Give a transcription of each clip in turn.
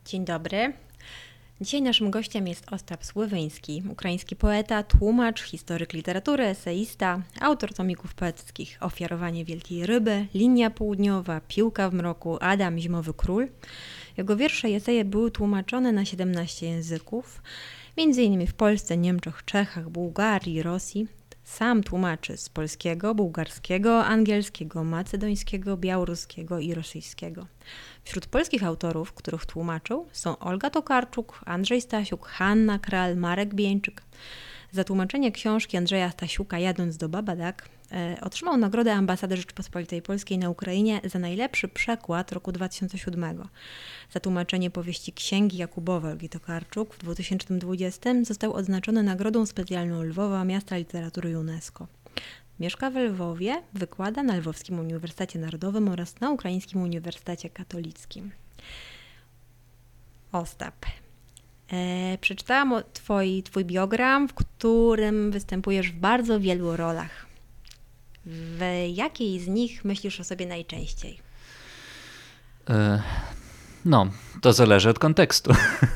Dzień dobry. Dzisiaj naszym gościem jest Ostap Sływyński, ukraiński poeta, tłumacz, historyk literatury, eseista, autor tomików poetyckich Ofiarowanie Wielkiej Ryby, Linia Południowa, Piłka w mroku, Adam Zimowy Król. Jego wiersze i eseje były tłumaczone na 17 języków, m.in. w Polsce, Niemczech, Czechach, Bułgarii, Rosji. Sam tłumaczy z polskiego, bułgarskiego, angielskiego, macedońskiego, białoruskiego i rosyjskiego. Wśród polskich autorów, których tłumaczył, są Olga Tokarczuk, Andrzej Stasiuk, Hanna Kral, Marek Bieńczyk. Za tłumaczenie książki Andrzeja Stasiuka Jadąc do Babadak otrzymał nagrodę Ambasady Rzeczypospolitej Polskiej na Ukrainie za najlepszy przekład roku 2007. Za tłumaczenie powieści Księgi Jakubowe Olgi Tokarczuk w 2020 został odznaczony Nagrodą Specjalną Lwowa Miasta Literatury UNESCO. Mieszka w Lwowie, wykłada na Lwowskim Uniwersytecie Narodowym oraz na Ukraińskim Uniwersytecie Katolickim. Ostap. Przeczytałam twój biogram, w którym występujesz w bardzo wielu rolach. W jakiej z nich myślisz o sobie najczęściej? No, to zależy od kontekstu.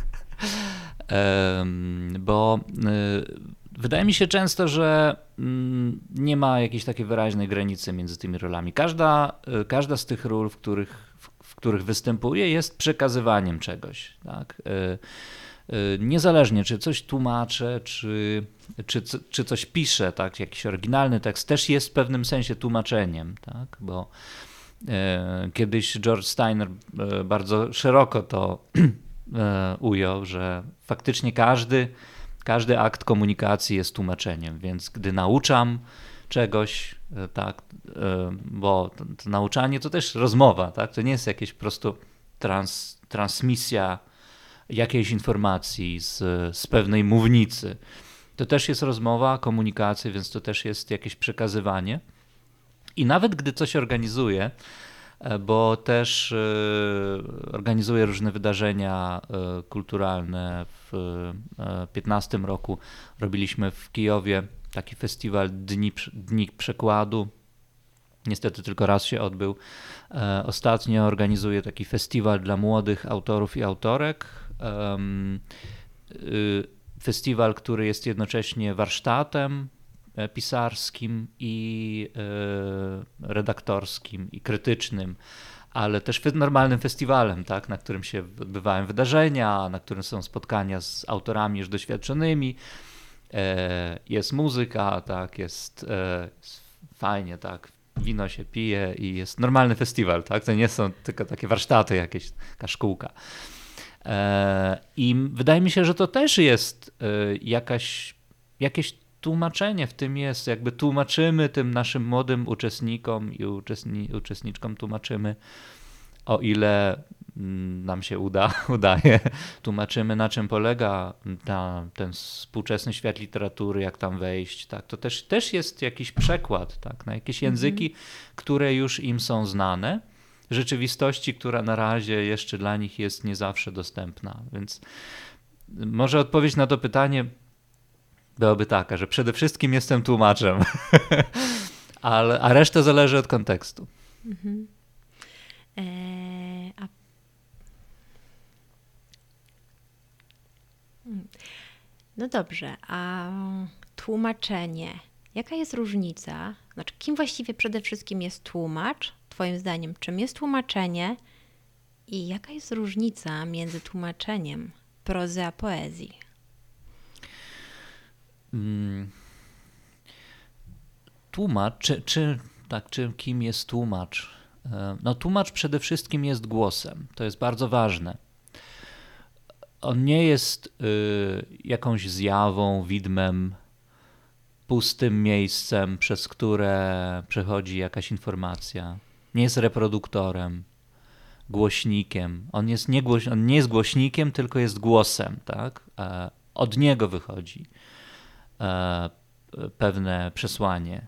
Bo wydaje mi się często, że nie ma jakiejś takiej wyraźnej granicy między tymi rolami. Każda z tych ról, w których występuję, jest przekazywaniem czegoś. Tak? Niezależnie, czy coś tłumaczę, czy coś piszę, tak? Jakiś oryginalny tekst, też jest w pewnym sensie tłumaczeniem. Tak? Bo kiedyś George Steiner bardzo szeroko to ujął, że faktycznie każdy akt komunikacji jest tłumaczeniem, więc gdy nauczam czegoś, tak, bo to nauczanie to też rozmowa, tak, to nie jest jakieś po prostu transmisja jakiejś informacji z pewnej mównicy. To też jest rozmowa, komunikacja, więc to też jest jakieś przekazywanie. I nawet gdy coś organizuję, bo też organizuję różne wydarzenia kulturalne. W 2015 roku robiliśmy w Kijowie taki festiwal Dni Przekładu. Niestety tylko raz się odbył. Ostatnio organizuję taki festiwal dla młodych autorów i autorek. Festiwal, który jest jednocześnie warsztatem pisarskim i redaktorskim i krytycznym, ale też normalnym festiwalem, tak, na którym się odbywają wydarzenia, na którym są spotkania z autorami już doświadczonymi. Jest muzyka, tak, jest fajnie, tak, wino się pije i jest normalny festiwal, tak, to nie są tylko takie warsztaty jakieś, taka szkółka. I wydaje mi się, że to też jest jakieś tłumaczenie w tym jest, jakby tłumaczymy tym naszym młodym uczestnikom i uczestniczkom tłumaczymy, o ile nam się udaje, tłumaczymy, na czym polega ten współczesny świat literatury, jak tam wejść, tak, to też jest jakiś przekład, tak, na jakieś języki, które już im są znane, rzeczywistości, która na razie jeszcze dla nich jest nie zawsze dostępna, więc może odpowiedź na to pytanie byłaby taka, że przede wszystkim jestem tłumaczem, a reszta zależy od kontekstu. Mhm. No dobrze, a tłumaczenie. Jaka jest różnica? Znaczy, kim właściwie przede wszystkim jest tłumacz? Twoim zdaniem, czym jest tłumaczenie? I jaka jest różnica między tłumaczeniem prozy a poezji? Tłumacz, kim jest tłumacz? No, tłumacz przede wszystkim jest głosem. To jest bardzo ważne. On nie jest jakąś zjawą, widmem, pustym miejscem, przez które przechodzi jakaś informacja. Nie jest reproduktorem, głośnikiem. On nie jest głośnikiem, tylko jest głosem. Tak? Od niego wychodzi pewne przesłanie.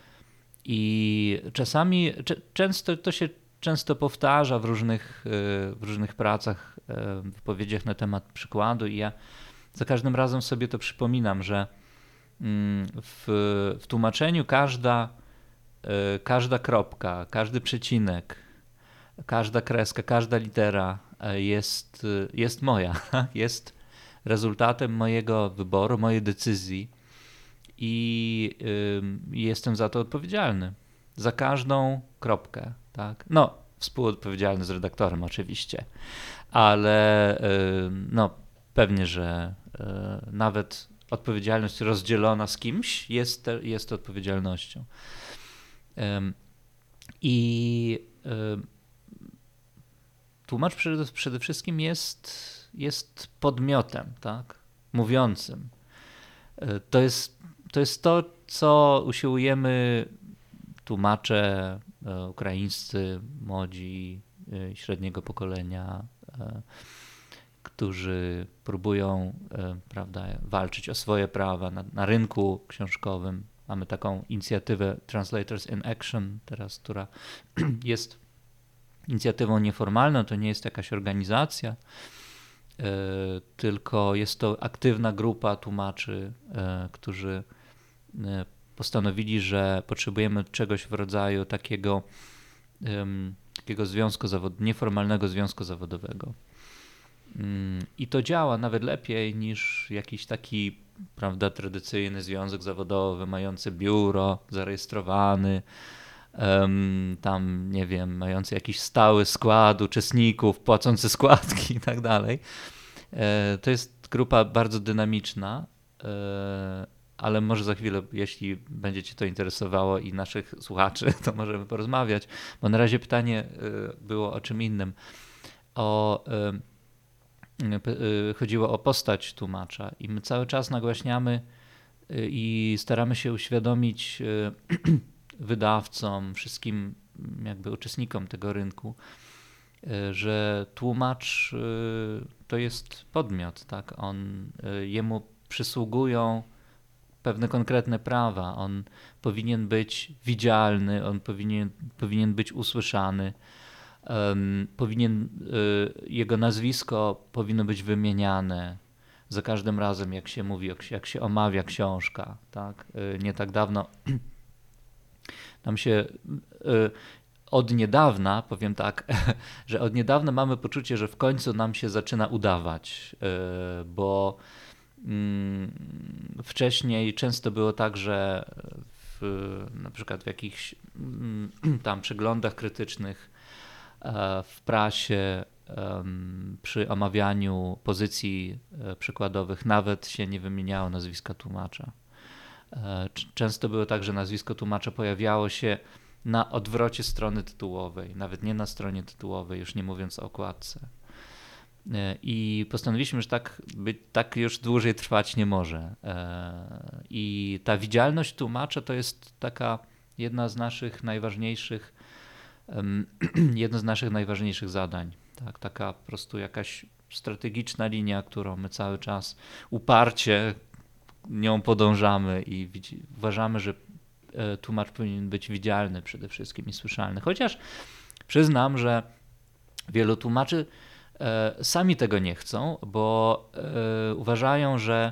I czasami, to się często powtarza w różnych pracach, wypowiedziach na temat przykładu i ja za każdym razem sobie to przypominam, że w tłumaczeniu każda kropka, każdy przecinek, każda kreska, każda litera jest moja, jest rezultatem mojego wyboru, mojej decyzji i jestem za to odpowiedzialny. Za każdą kropkę, tak? No, współodpowiedzialny z redaktorem oczywiście, ale no, pewnie, że nawet odpowiedzialność rozdzielona z kimś jest odpowiedzialnością. I tłumacz przede wszystkim jest podmiotem, tak? Mówiącym. To jest to, co usiłujemy tłumacze ukraińscy, młodzi, średniego pokolenia, którzy próbują, prawda, walczyć o swoje prawa na rynku książkowym. Mamy taką inicjatywę Translators in Action teraz, która jest inicjatywą nieformalną, to nie jest jakaś organizacja, tylko jest to aktywna grupa tłumaczy, którzy postanowili, że potrzebujemy czegoś w rodzaju takiego związku nieformalnego związku zawodowego. I to działa nawet lepiej niż jakiś taki, prawda, tradycyjny związek zawodowy, mający biuro, zarejestrowany, tam, nie wiem, mający jakiś stały skład uczestników, płacący składki i tak dalej. To jest grupa bardzo dynamiczna, ale może za chwilę, jeśli będzie cię to interesowało i naszych słuchaczy, to możemy porozmawiać, bo na razie pytanie było o czym innym. Chodziło o postać tłumacza i my cały czas nagłaśniamy i staramy się uświadomić wydawcom, wszystkim jakby uczestnikom tego rynku, że tłumacz to jest podmiot, tak? Jemu przysługują pewne konkretne prawa, on powinien być widzialny, on powinien być usłyszany, jego nazwisko powinno być wymieniane za każdym razem, jak się mówi, jak się omawia książka, tak? Nie tak dawno nam się od niedawna, powiem tak, że od niedawna mamy poczucie, że w końcu nam się zaczyna udawać, bo wcześniej często było tak, że na przykład w jakichś tam przeglądach krytycznych w prasie przy omawianiu pozycji przykładowych nawet się nie wymieniało nazwiska tłumacza. Często było tak, że nazwisko tłumacza pojawiało się na odwrocie strony tytułowej, nawet nie na stronie tytułowej, już nie mówiąc o okładce. I postanowiliśmy, że tak już dłużej trwać nie może. I ta widzialność tłumacza to jest taka jedno z naszych najważniejszych zadań. Tak, taka po prostu jakaś strategiczna linia, którą my cały czas uparcie nią podążamy i uważamy, że tłumacz powinien być widzialny przede wszystkim i słyszalny. Chociaż przyznam, że wielu tłumaczy sami tego nie chcą, bo uważają, że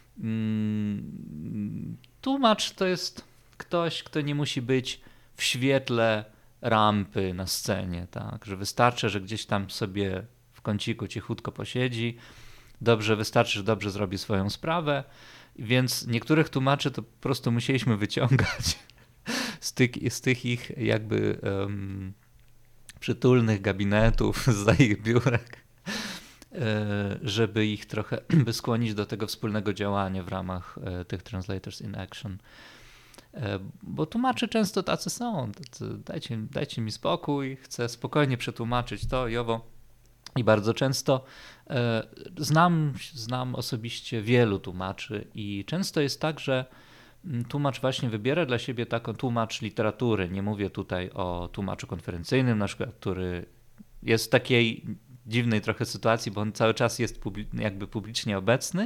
tłumacz to jest ktoś, kto nie musi być w świetle rampy na scenie, tak? Że wystarczy, że gdzieś tam sobie w kąciku cichutko posiedzi, wystarczy, że dobrze zrobi swoją sprawę, więc niektórych tłumaczy to po prostu musieliśmy wyciągać z tych ich jakby przytulnych gabinetów, zza ich biurek, żeby ich trochę skłonić do tego wspólnego działania w ramach tych Translators in Action. Bo tłumacze często tacy są. Dajcie mi spokój, chcę spokojnie przetłumaczyć to i owo. I bardzo często znam osobiście wielu tłumaczy i często jest tak, że tłumacz właśnie wybiera dla siebie taką tłumacz literatury. Nie mówię tutaj o tłumaczu konferencyjnym na przykład, który jest w takiej dziwnej trochę sytuacji, bo on cały czas jest jakby publicznie obecny,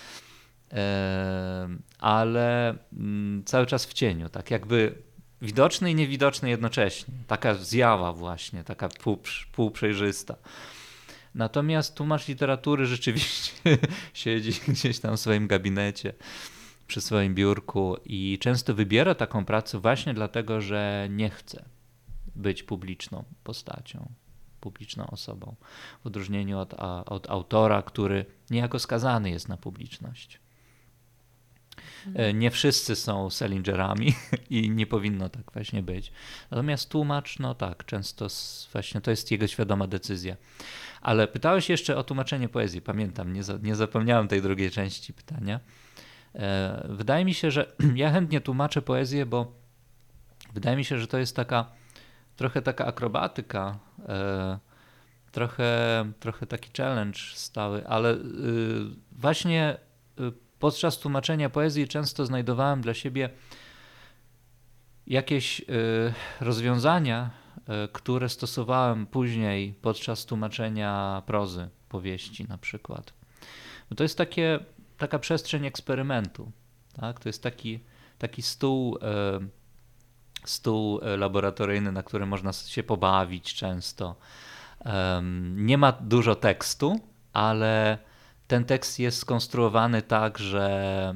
ale cały czas w cieniu, tak jakby widoczny i niewidoczny jednocześnie. Taka zjawa właśnie, taka półprzejrzysta. Natomiast tłumacz literatury rzeczywiście siedzi gdzieś tam w swoim gabinecie, przy swoim biurku i często wybiera taką pracę właśnie dlatego, że nie chce być publiczną postacią, publiczną osobą, w odróżnieniu od autora, który niejako skazany jest na publiczność. Nie wszyscy są Salingerami i nie powinno tak właśnie być. Natomiast tłumacz, no tak, często właśnie to jest jego świadoma decyzja. Ale pytałeś jeszcze o tłumaczenie poezji. Pamiętam, nie zapomniałem tej drugiej części pytania. Wydaje mi się, że ja chętnie tłumaczę poezję, bo wydaje mi się, że to jest trochę taka akrobatyka, trochę taki challenge stały, ale właśnie podczas tłumaczenia poezji często znajdowałem dla siebie jakieś rozwiązania, które stosowałem później podczas tłumaczenia prozy, powieści na przykład. Bo to jest taka przestrzeń eksperymentu. Tak? To jest taki stół laboratoryjny, na którym można się pobawić często. Nie ma dużo tekstu, ale ten tekst jest skonstruowany tak, że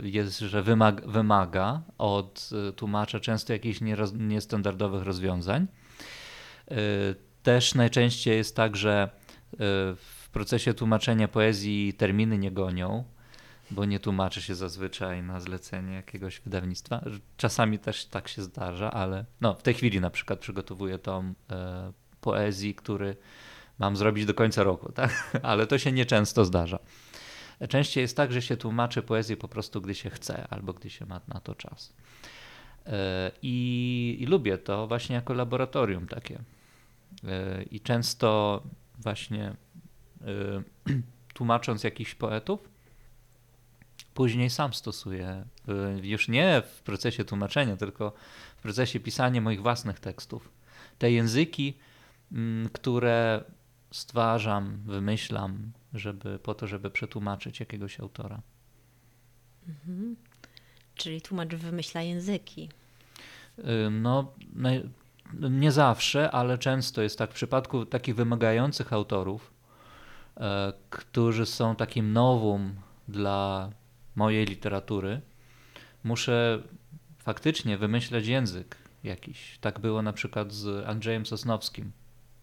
wymaga od tłumacza często jakichś niestandardowych rozwiązań. Też najczęściej jest tak, że w procesie tłumaczenia poezji terminy nie gonią, bo nie tłumaczy się zazwyczaj na zlecenie jakiegoś wydawnictwa. Czasami też tak się zdarza, ale no, w tej chwili na przykład przygotowuję tom poezji, który mam zrobić do końca roku, tak? Ale to się nieczęsto zdarza. Częściej jest tak, że się tłumaczy poezję po prostu, gdy się chce albo gdy się ma na to czas. I lubię to właśnie jako laboratorium takie. I często właśnie tłumacząc jakichś poetów, później sam stosuję, już nie w procesie tłumaczenia, tylko w procesie pisania moich własnych tekstów. Te języki, które stwarzam, wymyślam, po to, żeby przetłumaczyć jakiegoś autora. Mhm. Czyli tłumacz wymyśla języki. No, nie zawsze, ale często jest tak. W przypadku takich wymagających autorów, którzy są takim nowum dla mojej literatury, muszę faktycznie wymyślać język jakiś. Tak było na przykład z Andrzejem Sosnowskim.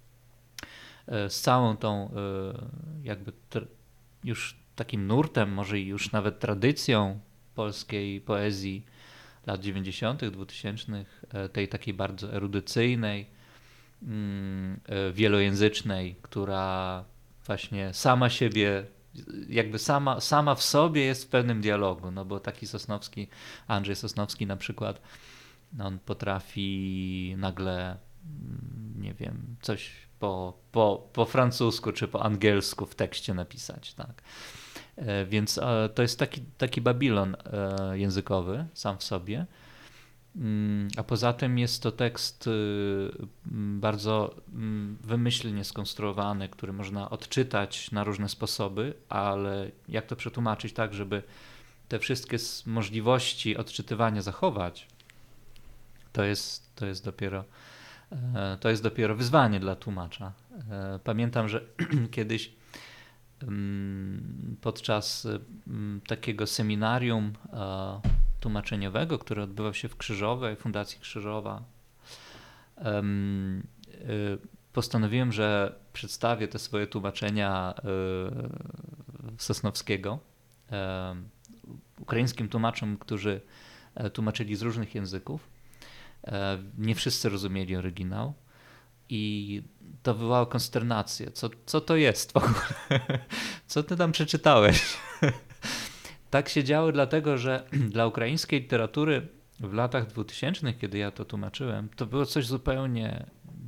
Z całą tą jakby już takim nurtem, może i już nawet tradycją polskiej poezji lat 90., 2000, tej takiej bardzo erudycyjnej, wielojęzycznej, która właśnie sama siebie, jakby sama w sobie jest w pewnym dialogu, no bo taki Sosnowski, Andrzej Sosnowski na przykład, on potrafi nagle, nie wiem, coś po francusku czy po angielsku w tekście napisać, tak. Więc to jest taki Babilon językowy sam w sobie. A poza tym jest to tekst bardzo wymyślnie skonstruowany, który można odczytać na różne sposoby, ale jak to przetłumaczyć tak, żeby te wszystkie możliwości odczytywania zachować, to jest dopiero wyzwanie dla tłumacza. Pamiętam, że kiedyś podczas takiego seminarium tłumaczeniowego, które odbywał się w Krzyżowej, Fundacji Krzyżowa, postanowiłem, że przedstawię te swoje tłumaczenia Sosnowskiego ukraińskim tłumaczom, którzy tłumaczyli z różnych języków. Nie wszyscy rozumieli oryginał i to wywołało konsternację. Co to jest w ogóle? Co ty tam przeczytałeś? Tak się działo dlatego, że dla ukraińskiej literatury w latach 2000, kiedy ja to tłumaczyłem, to było coś zupełnie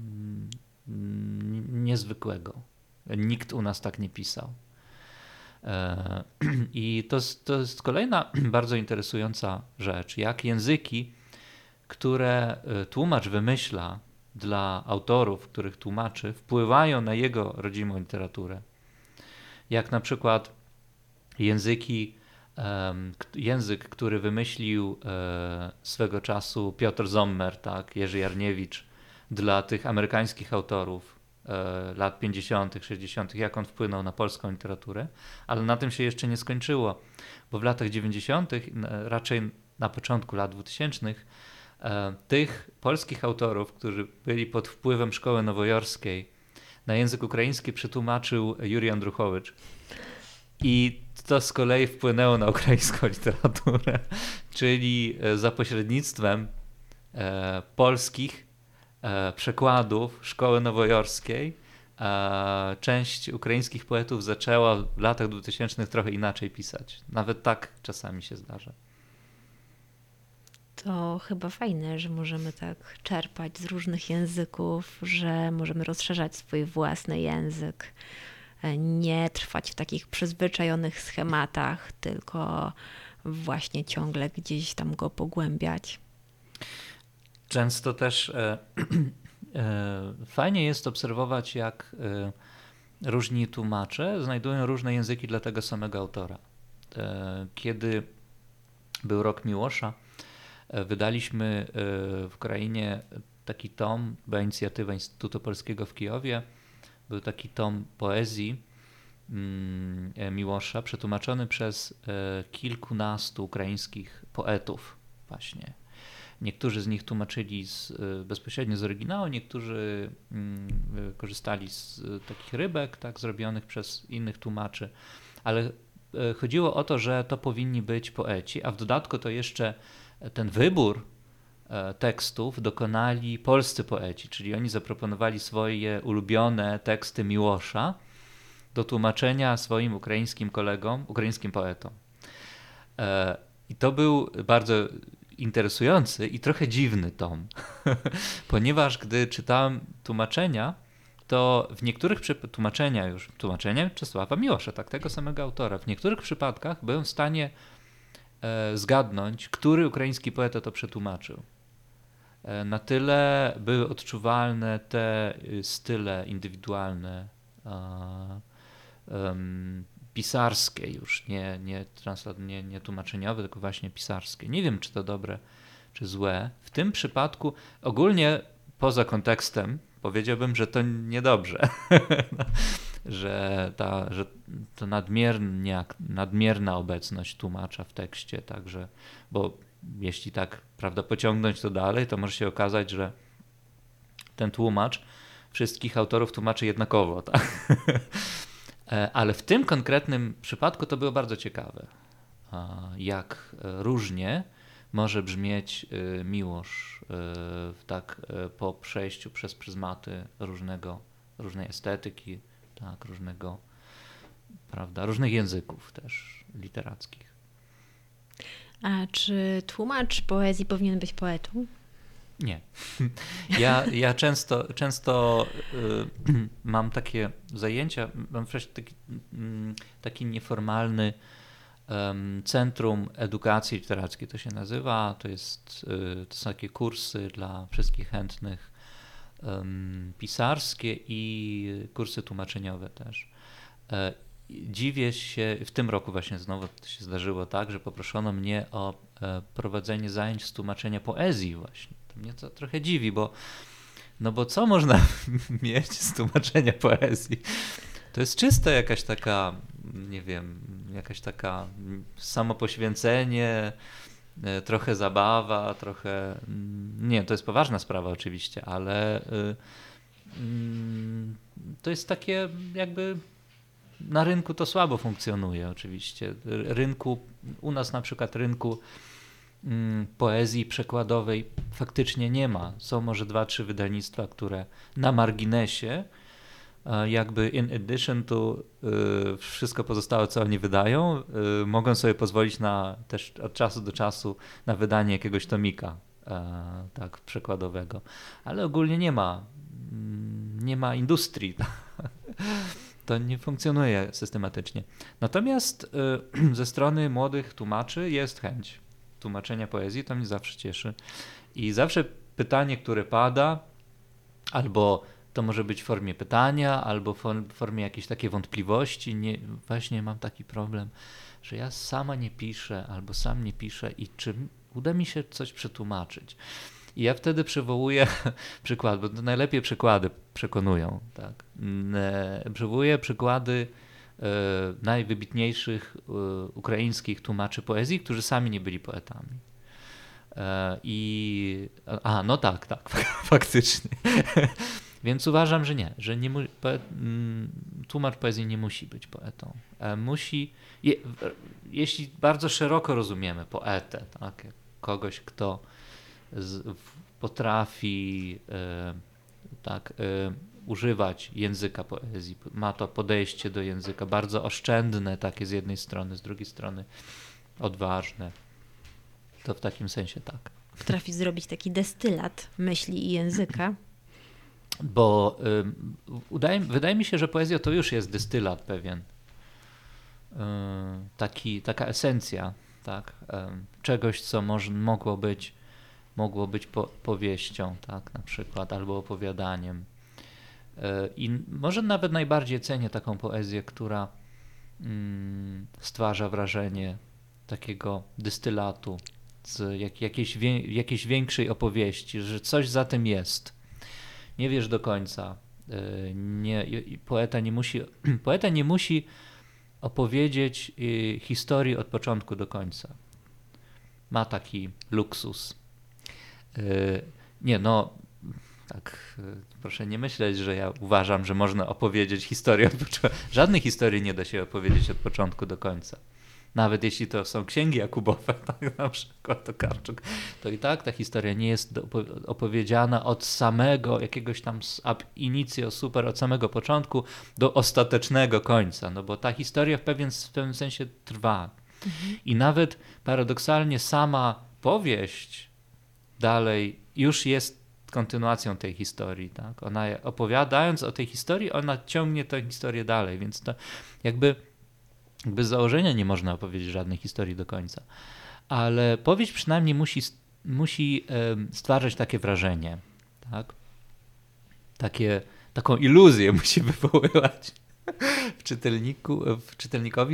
niezwykłego. Nikt u nas tak nie pisał. I to jest kolejna bardzo interesująca rzecz, jak języki, które tłumacz wymyśla dla autorów, których tłumaczy, wpływają na jego rodzimą literaturę. Jak na przykład język, który wymyślił swego czasu Piotr Sommer, tak, Jerzy Jarniewicz, dla tych amerykańskich autorów lat 50., 60., jak on wpłynął na polską literaturę, ale na tym się jeszcze nie skończyło, bo w latach 90., raczej na początku lat 2000, tych polskich autorów, którzy byli pod wpływem szkoły nowojorskiej, na język ukraiński przetłumaczył Jurij Andruchowicz. I to z kolei wpłynęło na ukraińską literaturę, czyli za pośrednictwem polskich przekładów Szkoły Nowojorskiej część ukraińskich poetów zaczęła w latach 2000 trochę inaczej pisać. Nawet tak czasami się zdarza. To chyba fajne, że możemy tak czerpać z różnych języków, że możemy rozszerzać swój własny język, nie trwać w takich przyzwyczajonych schematach, tylko właśnie ciągle gdzieś tam go pogłębiać. Często też fajnie jest obserwować, jak różni tłumacze znajdują różne języki dla tego samego autora. Kiedy był Rok Miłosza, wydaliśmy w Ukrainie taki tom, była inicjatywa Instytutu Polskiego w Kijowie, był taki tom poezji Miłosza, przetłumaczony przez kilkunastu ukraińskich poetów właśnie. Niektórzy z nich tłumaczyli bezpośrednio z oryginału, niektórzy korzystali z takich rybek, tak, zrobionych przez innych tłumaczy, ale chodziło o to, że to powinni być poeci, a w dodatku to jeszcze ten wybór tekstów dokonali polscy poeci, czyli oni zaproponowali swoje ulubione teksty Miłosza do tłumaczenia swoim ukraińskim kolegom, ukraińskim poetom. I to był bardzo interesujący i trochę dziwny tom, ponieważ gdy czytałem tłumaczenia, to w niektórych tłumaczenia Czesława Miłosza, tak, tego samego autora, w niektórych przypadkach byłem w stanie zgadnąć, który ukraiński poeta to przetłumaczył. Na tyle były odczuwalne te style indywidualne, pisarskie już, nie tłumaczeniowe, tylko właśnie pisarskie. Nie wiem, czy to dobre, czy złe. W tym przypadku ogólnie poza kontekstem powiedziałbym, że to niedobrze. że to nadmierna obecność tłumacza w tekście, także, bo jeśli tak, prawda, pociągnąć to dalej, to może się okazać, że ten tłumacz wszystkich autorów tłumaczy jednakowo, tak? Ale w tym konkretnym przypadku to było bardzo ciekawe, jak różnie może brzmieć Miłosz tak po przejściu przez pryzmaty różnej estetyki, tak, różnych języków też literackich. A czy tłumacz poezji powinien być poetą? Nie. Ja często mam takie zajęcia, mam taki nieformalny Centrum Edukacji Literackiej to się nazywa. To są takie kursy dla wszystkich chętnych, pisarskie i kursy tłumaczeniowe też. Dziwię się, w tym roku właśnie znowu to się zdarzyło tak, że poproszono mnie o prowadzenie zajęć z tłumaczenia poezji właśnie. To mnie to trochę dziwi, bo co można mieć z tłumaczenia poezji? To jest czysto jakaś taka, nie wiem, jakaś taka samopoświęcenie, trochę zabawa, trochę... Nie, to jest poważna sprawa oczywiście, ale to jest takie jakby... Na rynku to słabo funkcjonuje oczywiście. U nas na przykład rynku poezji przekładowej faktycznie nie ma. Są może 2-3 wydawnictwa, które na marginesie, jakby in addition to wszystko pozostałe, co oni wydają, mogą sobie pozwolić też od czasu do czasu na wydanie jakiegoś tomika tak przekładowego. Ale ogólnie nie ma industrii. To nie funkcjonuje systematycznie. Natomiast ze strony młodych tłumaczy jest chęć tłumaczenia poezji, to mnie zawsze cieszy. I zawsze pytanie, które pada, albo to może być w formie pytania, albo w formie jakiejś takiej wątpliwości. Właśnie mam taki problem, że ja sama nie piszę, albo sam nie piszę i czy uda mi się coś przetłumaczyć. I ja wtedy przywołuję przykład, bo to najlepiej przykłady przekonują. Tak? Przywołuję przykłady najwybitniejszych ukraińskich tłumaczy poezji, którzy sami nie byli poetami. No tak, faktycznie. Więc uważam, że nie, że nie tłumacz poezji nie musi być poetą. Jeśli bardzo szeroko rozumiemy poetę, tak, jak kogoś, kto potrafi używać języka poezji, ma to podejście do języka bardzo oszczędne, takie z jednej strony, z drugiej strony odważne, to w takim sensie tak. Potrafi zrobić taki destylat myśli i języka. Bo wydaje mi się, że poezja to już jest destylat pewien. Taka esencja, tak? Czegoś, co mogło być powieścią, tak? Na przykład, albo opowiadaniem. I może nawet najbardziej cenię taką poezję, która stwarza wrażenie takiego dystylatu, z jakiejś większej opowieści, że coś za tym jest. Nie wiesz do końca. Poeta nie musi opowiedzieć historii od początku do końca. Ma taki luksus. Tak, proszę nie myśleć, że ja uważam, że można opowiedzieć historię od początku. Żadnej historii nie da się opowiedzieć od początku do końca. Nawet jeśli to są księgi Jakubowe, tak, na przykład Tokarczuk, to i tak ta historia nie jest opowiedziana od samego jakiegoś tam ab initio super, od samego początku do ostatecznego końca, no bo ta historia w pewnym sensie trwa. I nawet paradoksalnie sama powieść dalej już jest kontynuacją tej historii. Tak? Ona opowiadając o tej historii, ona ciągnie tę historię dalej, więc to jakby z założenia nie można opowiedzieć żadnej historii do końca. Ale powieść przynajmniej musi stwarzać takie wrażenie. Tak? Taką iluzję musi wywoływać w czytelnikowi,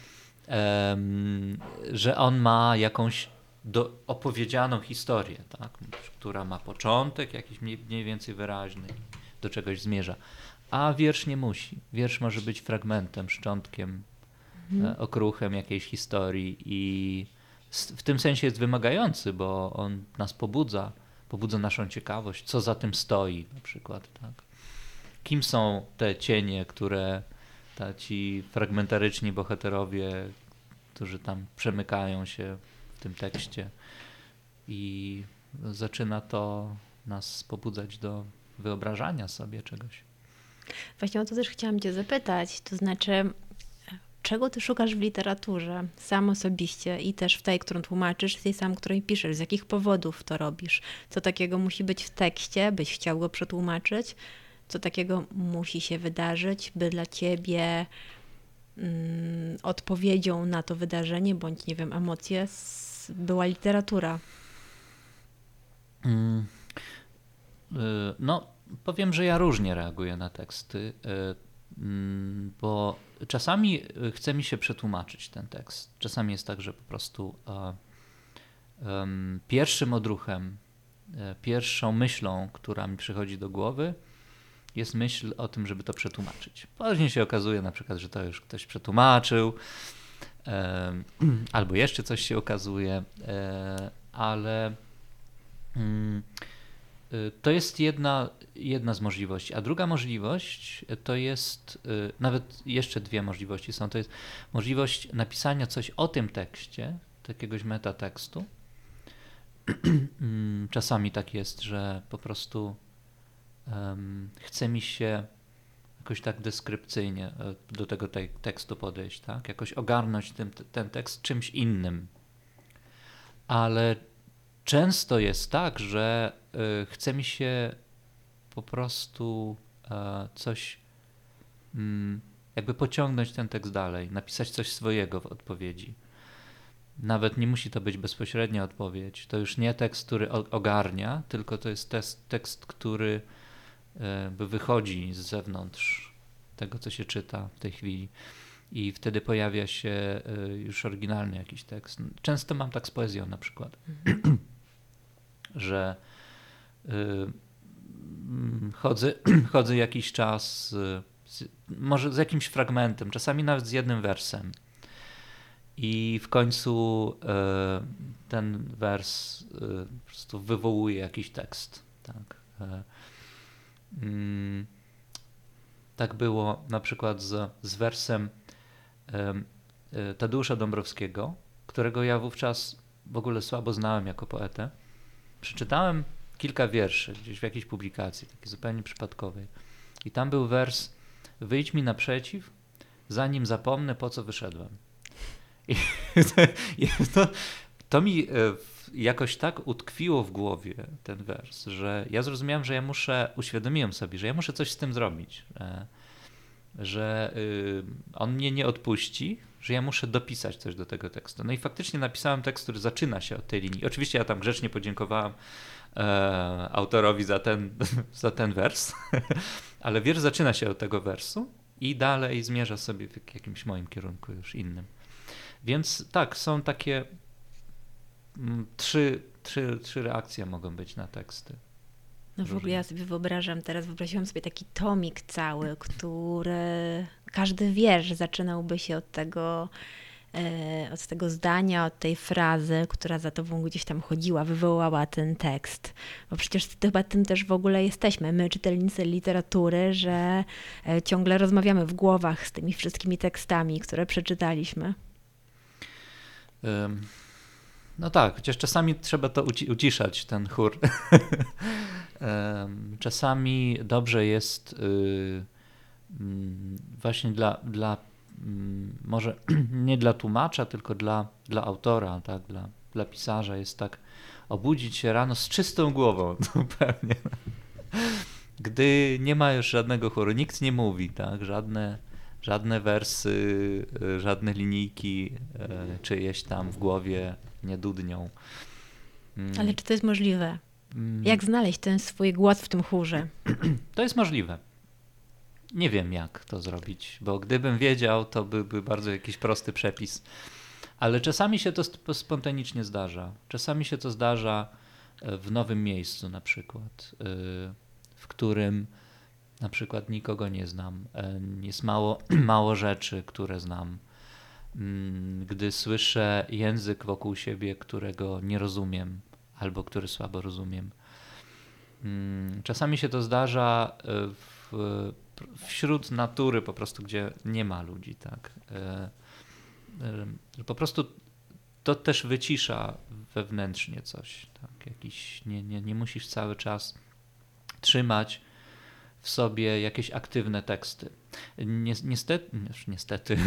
że on ma jakąś opowiedzianą historię, tak? Która ma początek jakiś mniej więcej wyraźny, do czegoś zmierza. A wiersz nie musi. Wiersz może być fragmentem, szczątkiem, okruchem jakiejś historii i w tym sensie jest wymagający, bo on nas pobudza naszą ciekawość, co za tym stoi na przykład. Tak? Kim są te cienie, które ci fragmentaryczni bohaterowie, którzy tam przemykają się w tym tekście i zaczyna to nas pobudzać do wyobrażania sobie czegoś. Właśnie o to też chciałam cię zapytać, to znaczy czego ty szukasz w literaturze sam osobiście i też w tej, którą tłumaczysz, tej sam, której piszesz, z jakich powodów to robisz? Co takiego musi być w tekście, byś chciał go przetłumaczyć? Co takiego musi się wydarzyć, by dla ciebie odpowiedzią na to wydarzenie, bądź nie wiem, emocje była literatura? No, powiem, że ja różnie reaguję na teksty, bo czasami chce mi się przetłumaczyć ten tekst. Czasami jest tak, że po prostu pierwszym odruchem, pierwszą myślą, która mi przychodzi do głowy, jest myśl o tym, żeby to przetłumaczyć. Później się okazuje na przykład, że to już ktoś przetłumaczył, albo jeszcze coś się okazuje, ale to jest jedna z możliwości. A druga możliwość to jest, nawet jeszcze dwie możliwości są, to jest możliwość napisania coś o tym tekście, jakiegoś metatekstu. Czasami tak jest, że po prostu chce mi się jakoś tak deskrypcyjnie do tego tekstu podejść, tak? Jakoś ogarnąć ten tekst czymś innym. Ale często jest tak, że chce mi się po prostu coś, jakby pociągnąć ten tekst dalej, napisać coś swojego w odpowiedzi. Nawet nie musi to być bezpośrednia odpowiedź. To już nie tekst, który ogarnia, tylko to jest tekst, który wychodzi z zewnątrz tego, co się czyta w tej chwili. I wtedy pojawia się już oryginalny jakiś tekst. Często mam tak z poezją na przykład, że chodzę jakiś czas, może z jakimś fragmentem, czasami nawet z jednym wersem. I w końcu ten wers po prostu wywołuje jakiś tekst. Tak? Tak było na przykład z wersem Tadeusza Dąbrowskiego, którego ja wówczas w ogóle słabo znałem jako poetę. Przeczytałem kilka wierszy gdzieś w jakiejś publikacji, takiej zupełnie przypadkowej. I tam był wers: wyjdź mi naprzeciw, zanim zapomnę, po co wyszedłem. I to mi jakoś tak utkwiło w głowie, ten wers, że ja zrozumiałem, że uświadomiłem sobie, że ja muszę coś z tym zrobić, że on mnie nie odpuści, że ja muszę dopisać coś do tego tekstu. No i faktycznie napisałem tekst, który zaczyna się od tej linii. Oczywiście ja tam grzecznie podziękowałem autorowi za ten wers, ale wiersz zaczyna się od tego wersu i dalej zmierza sobie w jakimś moim kierunku już innym. Więc tak, są takie trzy reakcje mogą być na teksty. No w ogóle ja sobie wyobraziłam sobie taki tomik cały, który każdy wiersz zaczynałby się od tego zdania, od tej frazy, która za tobą gdzieś tam chodziła, wywołała ten tekst. Bo przecież chyba tym też w ogóle jesteśmy, my czytelnicy literatury, że ciągle rozmawiamy w głowach z tymi wszystkimi tekstami, które przeczytaliśmy. No tak, chociaż czasami trzeba to uciszać, ten chór. Czasami dobrze jest właśnie może nie dla tłumacza, tylko dla autora, tak? Dla pisarza jest tak obudzić się rano z czystą głową zupełnie. Gdy nie ma już żadnego chóru, nikt nie mówi, tak? Żadne wersy, żadne linijki czyjeś tam w głowie nie dudnią. Ale czy to jest możliwe? Jak znaleźć ten swój głos w tym chórze? To jest możliwe. Nie wiem, jak to zrobić, bo gdybym wiedział, to byłby bardzo jakiś prosty przepis. Ale czasami się to spontanicznie zdarza. Czasami się to zdarza w nowym miejscu na przykład, w którym na przykład nikogo nie znam. Jest mało rzeczy, które znam. Gdy słyszę język wokół siebie, którego nie rozumiem albo który słabo rozumiem. Czasami się to zdarza wśród natury po prostu, gdzie nie ma ludzi, tak. Po prostu to też wycisza wewnętrznie coś, tak. Nie musisz cały czas trzymać w sobie jakieś aktywne teksty. Niestety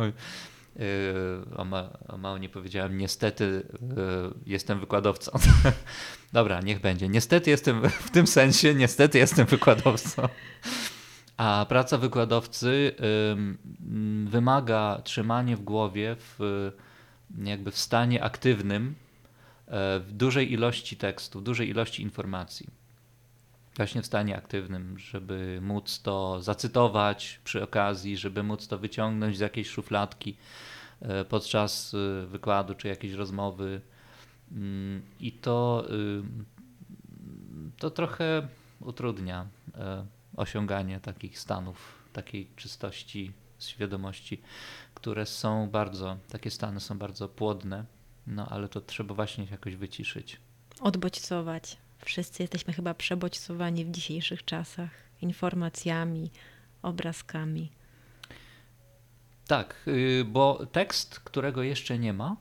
o mało nie powiedziałem, niestety jestem wykładowcą. Dobra, niech będzie. Niestety jestem w tym sensie, wykładowcą. A praca wykładowcy wymaga trzymania w głowie jakby w stanie aktywnym w dużej ilości tekstu, dużej ilości informacji. Właśnie w stanie aktywnym, żeby móc to zacytować przy okazji, żeby móc to wyciągnąć z jakiejś szufladki podczas wykładu czy jakiejś rozmowy. I to trochę utrudnia osiąganie takich stanów, takiej czystości świadomości, takie stany są bardzo płodne, no ale to trzeba właśnie jakoś wyciszyć. Odbodźcować. Wszyscy jesteśmy chyba przebodźcowani w dzisiejszych czasach informacjami, obrazkami. Tak, bo tekst, którego jeszcze nie ma,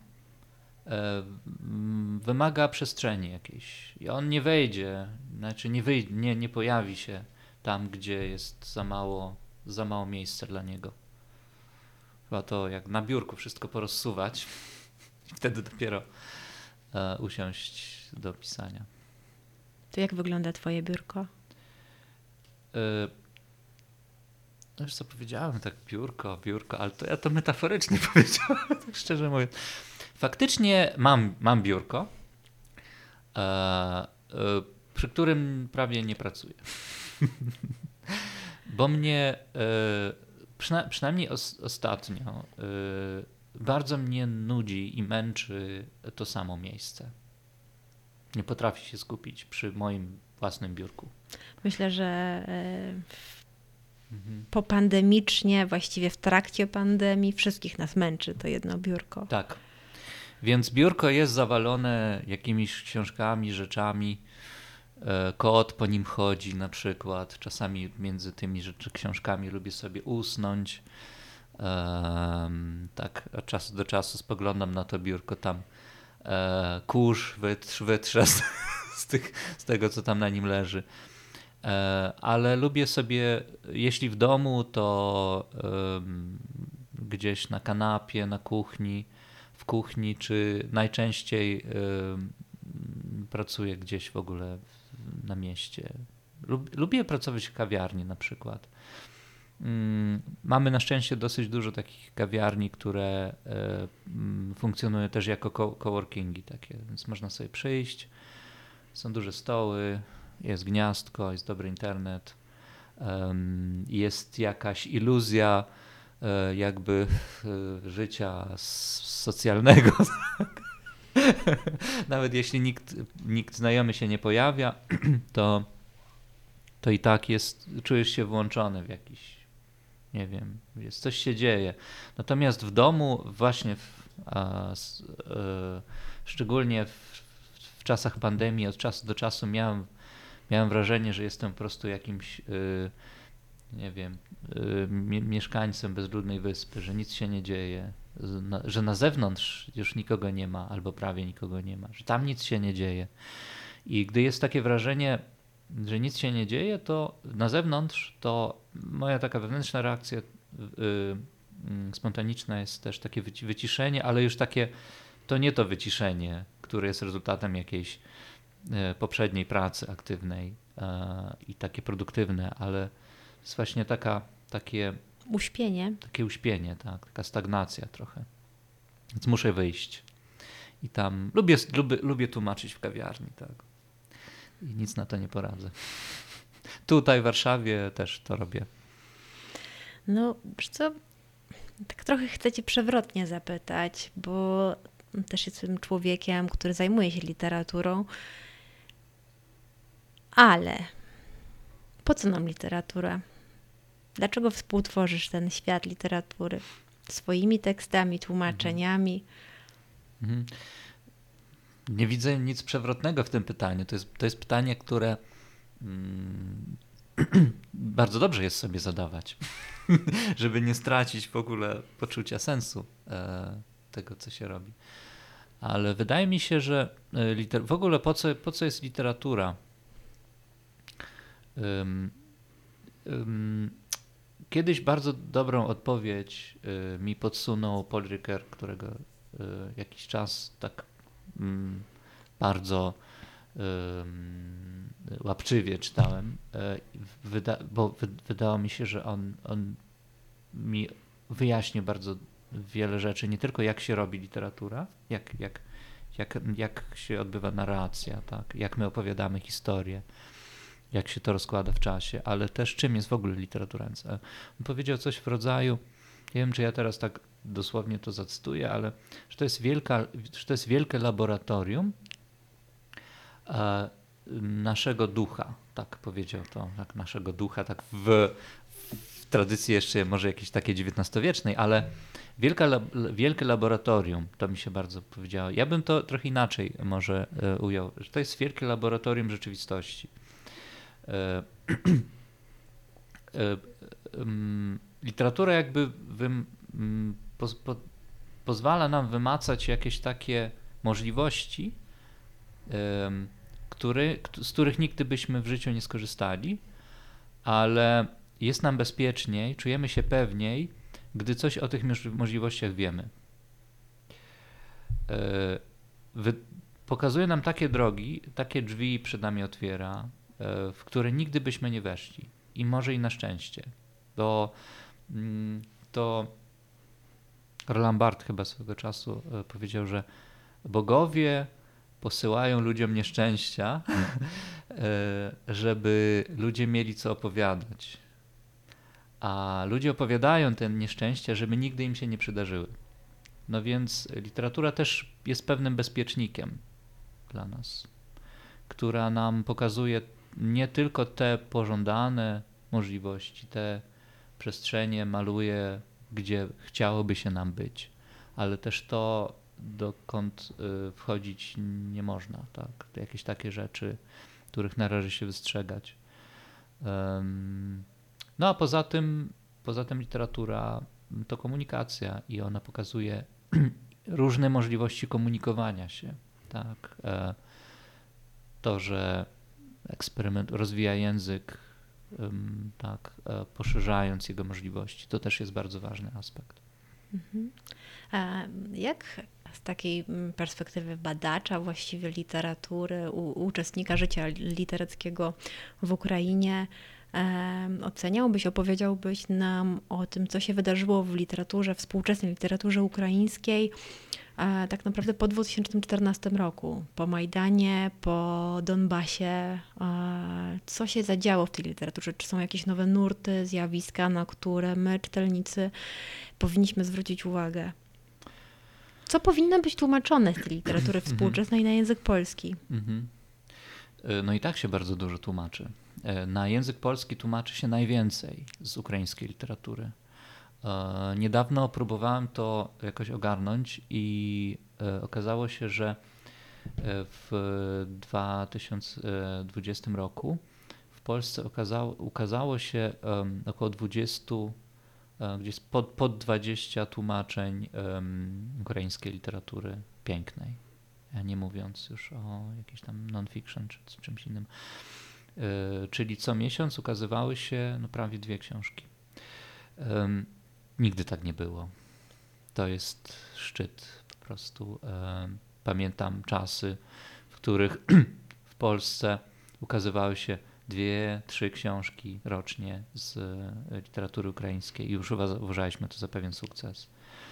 wymaga przestrzeni jakiejś. I on nie wejdzie, znaczy nie pojawi się tam, gdzie jest za mało miejsca dla niego. Chyba to jak na biurku wszystko porozsuwać i wtedy dopiero usiąść do pisania. To jak wygląda twoje biurko? No już co powiedziałem, tak biurko, ale to ja to metaforycznie powiedziałem, tak szczerze mówiąc. Faktycznie mam biurko, przy którym prawie nie pracuję. Bo mnie, przynajmniej ostatnio, bardzo mnie nudzi i męczy to samo miejsce. Nie potrafię się skupić przy moim własnym biurku. Myślę, że popandemicznie, właściwie w trakcie pandemii, wszystkich nas męczy to jedno biurko. Tak. Więc biurko jest zawalone jakimiś książkami, rzeczami, Kot po nim chodzi na przykład. Czasami między tymi książkami lubię sobie usnąć. Tak od czasu do czasu spoglądam na to biurko, tam kurz wytrze z tego, co tam na nim leży. Ale lubię sobie, jeśli w domu, to gdzieś na kanapie, w kuchni, czy najczęściej pracuję gdzieś w ogóle na mieście. Lubię pracować w kawiarni na przykład. Mamy na szczęście dosyć dużo takich kawiarni, które funkcjonują też jako coworkingi takie, więc można sobie przyjść, są duże stoły, jest gniazdko, jest dobry internet, jest jakaś iluzja jakby życia socjalnego. Nawet jeśli nikt znajomy się nie pojawia, to i tak czujesz się włączony w jakiś, nie wiem, coś się dzieje. Natomiast w domu właśnie szczególnie w czasach pandemii od czasu do czasu miałem wrażenie, że jestem po prostu jakimś nie wiem, mieszkańcem bezludnej wyspy, że nic się nie dzieje, że na zewnątrz już nikogo nie ma albo prawie nikogo nie ma, że tam nic się nie dzieje. I gdy jest takie wrażenie, że nic się nie dzieje, to na zewnątrz to moja taka wewnętrzna reakcja spontaniczna jest też takie wyciszenie, ale już takie, to nie to wyciszenie, które jest rezultatem jakiejś poprzedniej pracy aktywnej i takie produktywne, ale jest właśnie takie uśpienie. Takie uśpienie, tak, taka stagnacja trochę. Więc muszę wyjść. I tam lubię tłumaczyć w kawiarni, tak. I nic na to nie poradzę. Tutaj w Warszawie też to robię. No, wiesz co, tak trochę chcę cię przewrotnie zapytać, bo też jestem człowiekiem, który zajmuje się literaturą, ale po co nam literatura? Dlaczego współtworzysz ten świat literatury? Swoimi tekstami, tłumaczeniami? Nie widzę nic przewrotnego w tym pytaniu. To jest pytanie, które bardzo dobrze jest sobie zadawać, żeby nie stracić w ogóle poczucia sensu tego, co się robi. Ale wydaje mi się, że w ogóle po co jest literatura? Kiedyś bardzo dobrą odpowiedź mi podsunął Paul Ricoeur, którego jakiś czas tak bardzo łapczywie czytałem, bo wydało mi się, że on mi wyjaśnił bardzo wiele rzeczy, nie tylko jak się robi literatura, jak się odbywa narracja, tak? Jak my opowiadamy historię, jak się to rozkłada w czasie, ale też czym jest w ogóle literatura. On powiedział coś w rodzaju, nie wiem, czy ja teraz tak dosłownie to zacytuję, ale że to jest wielkie laboratorium naszego ducha, tak powiedział to, tak, naszego ducha, tak w tradycji jeszcze może jakiejś takiej XIX-wiecznej, ale wielkie laboratorium, to mi się bardzo powiedziało. Ja bym to trochę inaczej może ujął, że to jest wielkie laboratorium rzeczywistości. Literatura jakby pozwala nam wymacać jakieś takie możliwości, z których nigdy byśmy w życiu nie skorzystali, ale jest nam bezpieczniej, czujemy się pewniej, gdy coś o tych możliwościach wiemy. Pokazuje nam takie drogi, takie drzwi przed nami otwiera, w które nigdy byśmy nie weszli. I może i na szczęście. Bo to Roland Barthes chyba swego czasu powiedział, że bogowie posyłają ludziom nieszczęścia, żeby ludzie mieli co opowiadać. A ludzie opowiadają te nieszczęścia, żeby nigdy im się nie przydarzyły. No więc literatura też jest pewnym bezpiecznikiem dla nas, która nam pokazuje nie tylko te pożądane możliwości, te przestrzenie maluje, gdzie chciałoby się nam być, ale też to, dokąd wchodzić nie można. Tak? Jakieś takie rzeczy, których należy się wystrzegać. No a poza tym literatura to komunikacja i ona pokazuje różne możliwości komunikowania się. Tak? To, że eksperyment rozwija język, tak, poszerzając jego możliwości, to też jest bardzo ważny aspekt. A jak z takiej perspektywy badacza właściwie literatury, uczestnika życia literackiego w Ukrainie, oceniałbyś, opowiedziałbyś nam o tym, co się wydarzyło w literaturze, współczesnej literaturze ukraińskiej, tak naprawdę po 2014 roku, po Majdanie, po Donbasie. Co się zadziało w tej literaturze? Czy są jakieś nowe nurty, zjawiska, na które my, czytelnicy, powinniśmy zwrócić uwagę? Co powinno być tłumaczone z tej literatury współczesnej na język polski? No i tak się bardzo dużo tłumaczy. Na język polski tłumaczy się najwięcej z ukraińskiej literatury. Niedawno próbowałem to jakoś ogarnąć i okazało się, że w 2020 roku w Polsce ukazało się około 20, gdzieś pod 20 tłumaczeń ukraińskiej literatury pięknej. Nie mówiąc już o jakiejś tam non-fiction czy czymś innym. Czyli co miesiąc ukazywały się prawie 2 książki. Nigdy tak nie było. To jest szczyt po prostu. Pamiętam czasy, w których w Polsce ukazywały się 2-3 książki rocznie z literatury ukraińskiej i już uważaliśmy to za pewien sukces.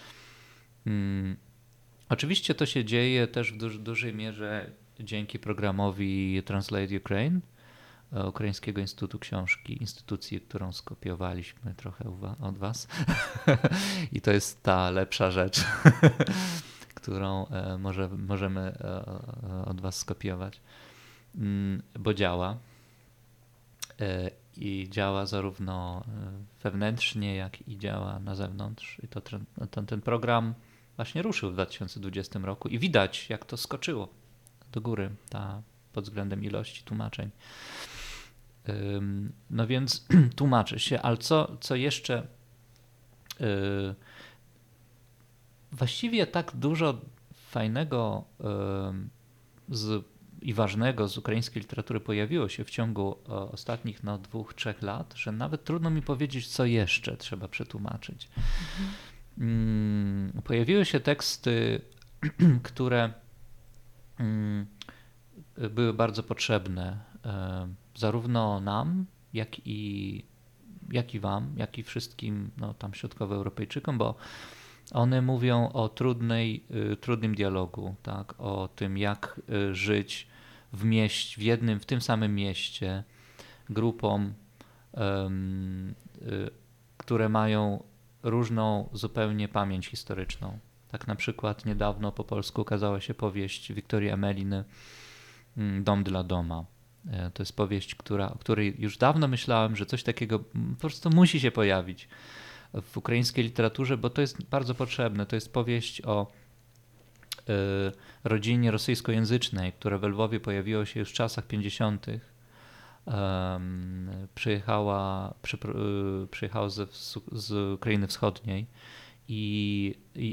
Oczywiście to się dzieje też w dużej mierze dzięki programowi Translate Ukraine, Ukraińskiego Instytutu Książki, instytucji, którą skopiowaliśmy trochę od was. I to jest ta lepsza rzecz, którą możemy od was skopiować, bo działa. I działa zarówno wewnętrznie, jak i działa na zewnątrz. I ten program właśnie ruszył w 2020 roku i widać, jak to skoczyło do góry pod względem ilości tłumaczeń. No więc tłumaczy się, ale co jeszcze właściwie tak dużo fajnego i ważnego z ukraińskiej literatury pojawiło się w ciągu ostatnich 2-3 lat, że nawet trudno mi powiedzieć, co jeszcze trzeba przetłumaczyć. Pojawiły się teksty, które były bardzo potrzebne zarówno nam, jak i wam, jak i wszystkim tam środkowoeuropejczykom, bo one mówią o trudnym dialogu, tak? O tym, jak żyć w tym samym mieście, grupom, które mają różną zupełnie pamięć historyczną. Tak na przykład niedawno po polsku ukazała się powieść Wiktorii Ameliny Dom dla doma. To jest powieść, o której już dawno myślałem, że coś takiego po prostu musi się pojawić w ukraińskiej literaturze, bo to jest bardzo potrzebne. To jest powieść o rodzinie rosyjskojęzycznej, która w Lwowie pojawiła się już w czasach 50. Przyjechała z Ukrainy Wschodniej i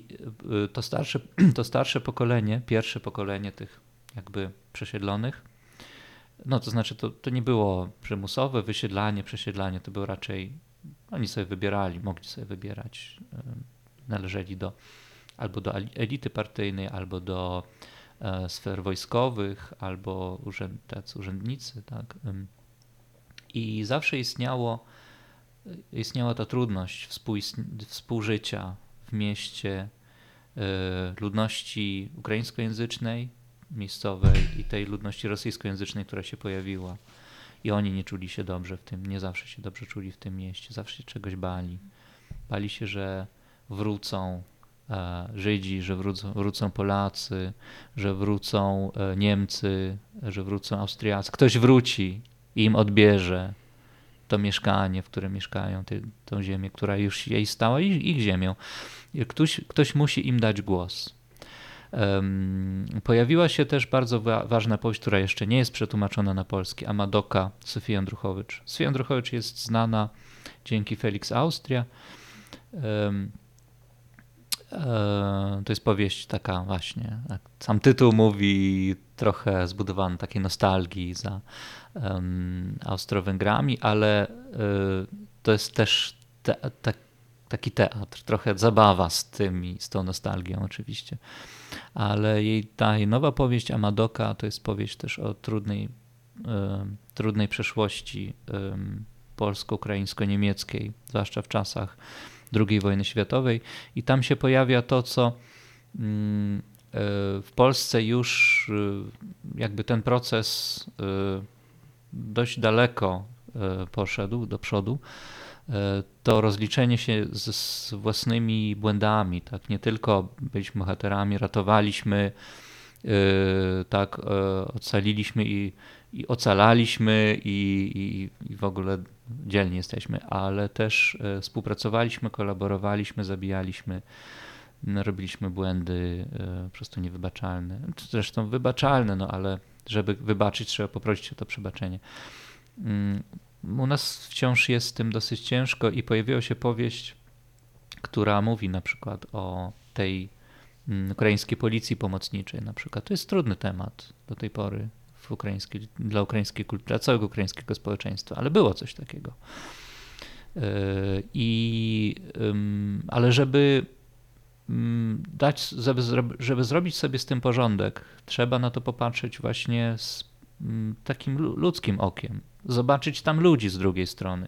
to starsze pokolenie, pierwsze pokolenie tych jakby przesiedlonych, to znaczy to nie było przymusowe przesiedlanie, to było raczej, oni sobie wybierali, mogli sobie wybierać, należeli albo do elity partyjnej, albo do sfer wojskowych, albo urzędnicy, tak. I zawsze istniała ta trudność współżycia w mieście ludności ukraińskojęzycznej, miejscowej i tej ludności rosyjskojęzycznej, która się pojawiła. I oni nie czuli się dobrze nie zawsze się dobrze czuli w tym mieście, zawsze się czegoś bali. Bali się, że wrócą Żydzi, że wrócą Polacy, że wrócą Niemcy, że wrócą Austriacy. Ktoś wróci i im odbierze to mieszkanie, w którym mieszkają, tą ziemię, która już jej stała ich ziemią. Ktoś musi im dać głos. Pojawiła się też bardzo ważna powieść, która jeszcze nie jest przetłumaczona na polski, Amadoka Sofii Andruchowicz. Sofia Andruchowicz jest znana dzięki Felix Austria. To jest powieść taka właśnie, jak sam tytuł mówi, trochę zbudowany takiej nostalgii za Austro-Węgrami, ale to jest też taki teatr, trochę zabawa z tą nostalgią oczywiście. Ale ta jej nowa powieść Amadoka to jest powieść też o trudnej przeszłości polsko-ukraińsko-niemieckiej, zwłaszcza w czasach II wojny światowej, i tam się pojawia to, co w Polsce już jakby ten proces dość daleko poszedł do przodu, to rozliczenie się z własnymi błędami, tak, nie tylko byliśmy bohaterami, ratowaliśmy, tak, ocaliliśmy i ocalaliśmy i w ogóle dzielni jesteśmy, ale też współpracowaliśmy, kolaborowaliśmy, zabijaliśmy, robiliśmy błędy po prostu niewybaczalne. Zresztą wybaczalne, no ale żeby wybaczyć, trzeba poprosić o to przebaczenie. U nas wciąż jest z tym dosyć ciężko i pojawiła się powieść, która mówi na przykład o tej ukraińskiej policji pomocniczej na przykład. To jest trudny temat do tej pory dla ukraińskiej kultury, dla całego ukraińskiego społeczeństwa, ale było coś takiego. Ale żeby zrobić sobie z tym porządek, trzeba na to popatrzeć właśnie z takim ludzkim okiem, zobaczyć tam ludzi z drugiej strony.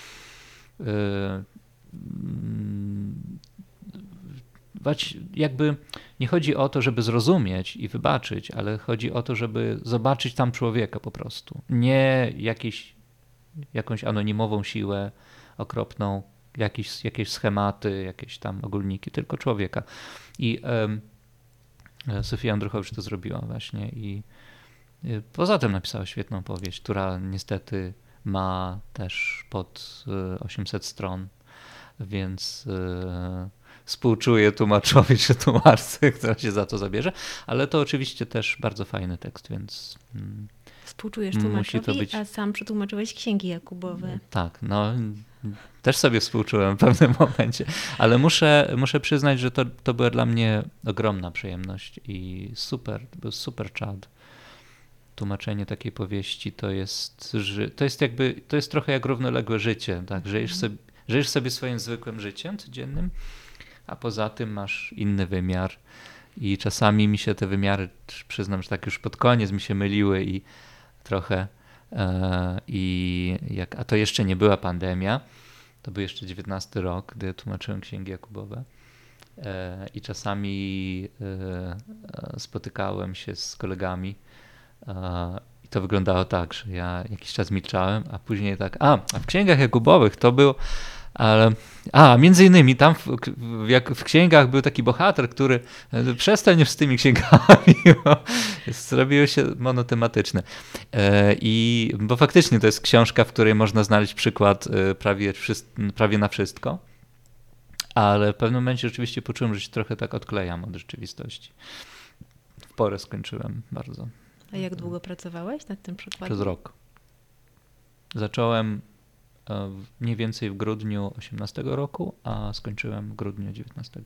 Jakby nie chodzi o to, żeby zrozumieć i wybaczyć, ale chodzi o to, żeby zobaczyć tam człowieka po prostu. Nie jakąś anonimową siłę okropną, jakieś schematy, jakieś tam ogólniki, tylko człowieka. I Sofia Andruchowicz to zrobiła właśnie i poza tym napisała świetną powieść, która niestety ma też pod 800 stron, więc współczuję tłumaczowi czy tłumaczce, która się za to zabierze, ale to oczywiście też bardzo fajny tekst, więc współczujesz tłumaczowi, a sam przetłumaczyłeś księgi Jakubowe. Tak, no też sobie współczułem w pewnym momencie, ale muszę przyznać, że to była dla mnie ogromna przyjemność i był super czad. Tłumaczenie takiej powieści to jest trochę jak równoległe życie, tak? Żyjesz sobie swoim zwykłym życiem codziennym, a poza tym masz inny wymiar i czasami mi się te wymiary, przyznam, że tak już pod koniec mi się myliły i trochę a to jeszcze nie była pandemia, to był jeszcze 19 rok, gdy tłumaczyłem księgi Jakubowe i czasami spotykałem się z kolegami i to wyglądało tak, że ja jakiś czas milczałem, a później tak, a w księgach Jakubowych to był, ale między innymi tam w księgach był taki bohater, który przestań już z tymi księgami, bo zrobiło się monotematyczne. Bo faktycznie to jest książka, w której można znaleźć przykład prawie na wszystko, ale w pewnym momencie rzeczywiście poczułem, że się trochę tak odklejam od rzeczywistości. W porę skończyłem bardzo. A jak długo pracowałeś nad tym przykładem? Przez rok. Zacząłem mniej więcej w grudniu 18 roku, a skończyłem w grudniu 19.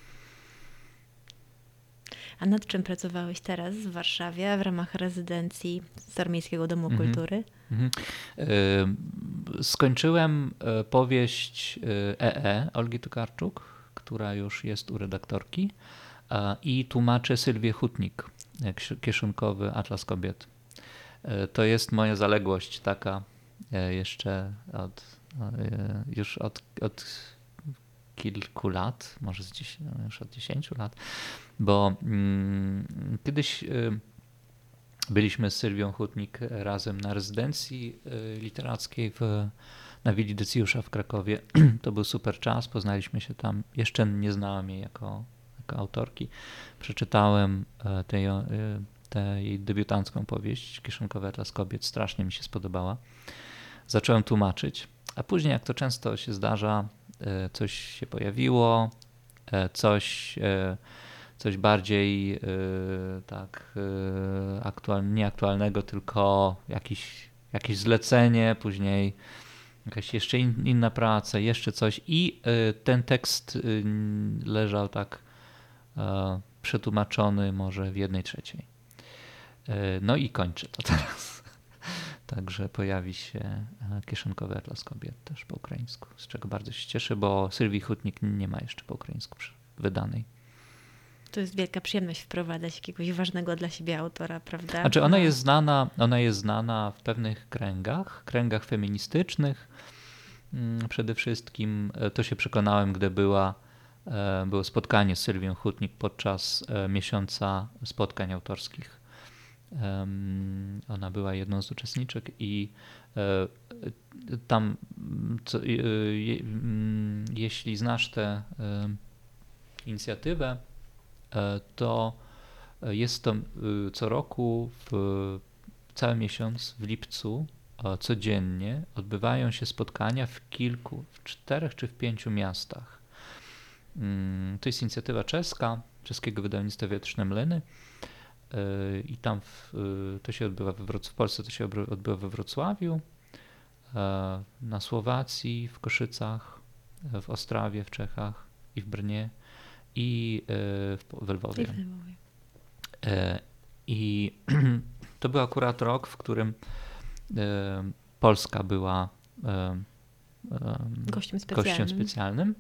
A nad czym pracowałeś teraz w Warszawie w ramach rezydencji Staromieńskiego Domu Kultury? Skończyłem powieść Olgi Tokarczuk, która już jest u redaktorki, i tłumaczę Sylwię Hutnik, kieszonkowy Atlas Kobiet. To jest moja zaległość taka jeszcze już od kilku lat, może już od 10 lat, bo kiedyś byliśmy z Sylwią Hutnik razem na rezydencji literackiej na Willi Decjusza w Krakowie. To był super czas, poznaliśmy się tam. Jeszcze nie znałem jej jako autorki. Przeczytałem tę jej debiutancką powieść Kieszonkowy Atlas Kobiet. Strasznie mi się spodobała. Zacząłem tłumaczyć, a później, jak to często się zdarza, coś się pojawiło, coś bardziej nieaktualnego, tylko jakieś zlecenie, później jakaś jeszcze inna praca, jeszcze coś i ten tekst leżał tak przetłumaczony może w 1/3. No i kończę to teraz. Także pojawi się Kieszonkowy Atlas Kobiet też po ukraińsku, z czego bardzo się cieszę, bo Sylwii Hutnik nie ma jeszcze po ukraińsku wydanej. To jest wielka przyjemność wprowadzać jakiegoś ważnego dla siebie autora, prawda? Znaczy ona jest znana w pewnych kręgach feministycznych. Przede wszystkim to się przekonałem, gdy było spotkanie z Sylwią Hutnik podczas miesiąca spotkań autorskich. Ona była jedną z uczestniczek i tam jeśli znasz tę inicjatywę, to jest to co roku w cały miesiąc w lipcu codziennie odbywają się spotkania w 4 czy w 5 miastach. To jest inicjatywa czeska, czeskiego wydawnictwa Wietrzne Mlyny i tam to się odbywa w Polsce to się odbywa we Wrocławiu, na Słowacji, w Koszycach, w Ostrawie, w Czechach i w Brnie i w Lwowie. I to był akurat rok, w którym Polska była gościem specjalnym.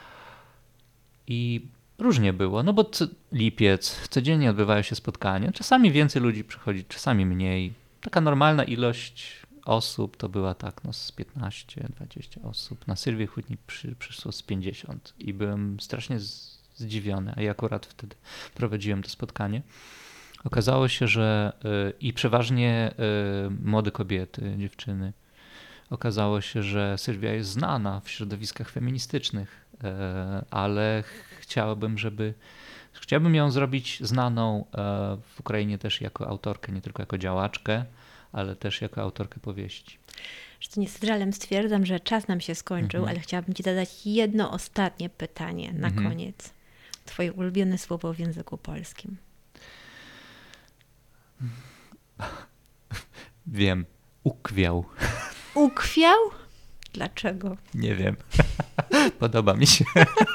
I różnie było, no bo lipiec, codziennie odbywają się spotkania. Czasami więcej ludzi przychodzi, czasami mniej. Taka normalna ilość osób to była tak, no z 15-20 osób. Na Sylwię Hutnik przyszło z 50 i byłem strasznie zdziwiony, a ja akurat wtedy prowadziłem to spotkanie. Okazało się, że i przeważnie młode kobiety, dziewczyny, okazało się, że Sylwia jest znana w środowiskach feministycznych, ale chciałbym ją zrobić znaną w Ukrainie też jako autorkę, nie tylko jako działaczkę, ale też jako autorkę powieści. Zresztą z żalem stwierdzam, że czas nam się skończył, ale chciałabym ci zadać jedno ostatnie pytanie na koniec. Twoje ulubione słowo w języku polskim. Wiem. Ukwiał. Ukwiał? Dlaczego? Nie wiem. Podoba mi się.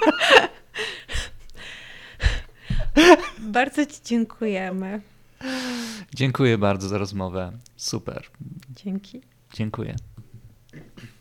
Bardzo ci dziękujemy. Dziękuję bardzo za rozmowę. Super. Dzięki. Dziękuję.